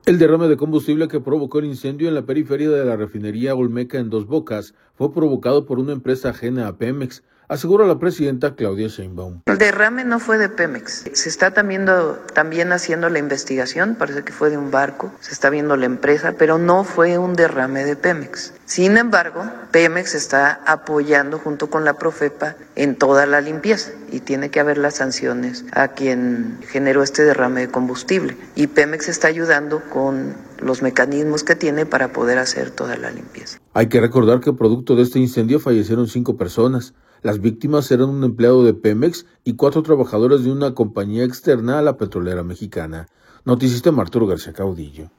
El derrame de combustible que provocó el incendio en la periferia de la refinería Olmeca en Dos Bocas fue provocado por una empresa ajena a Pemex, asegura la presidenta Claudia Sheinbaum. El derrame no fue de Pemex. Se está también haciendo la investigación, parece que fue de un barco, se está viendo la empresa, pero no fue un derrame de Pemex. Sin embargo, Pemex está apoyando junto con la Profepa en toda la limpieza y tiene que haber las sanciones a quien generó este derrame de combustible. Y Pemex está ayudando con los mecanismos que tiene para poder hacer toda la limpieza. Hay que recordar que producto de este incendio fallecieron 5 personas. Las víctimas eran un empleado de Pemex y 4 trabajadores de una compañía externa a la petrolera mexicana. Noticias de Arturo García Caudillo.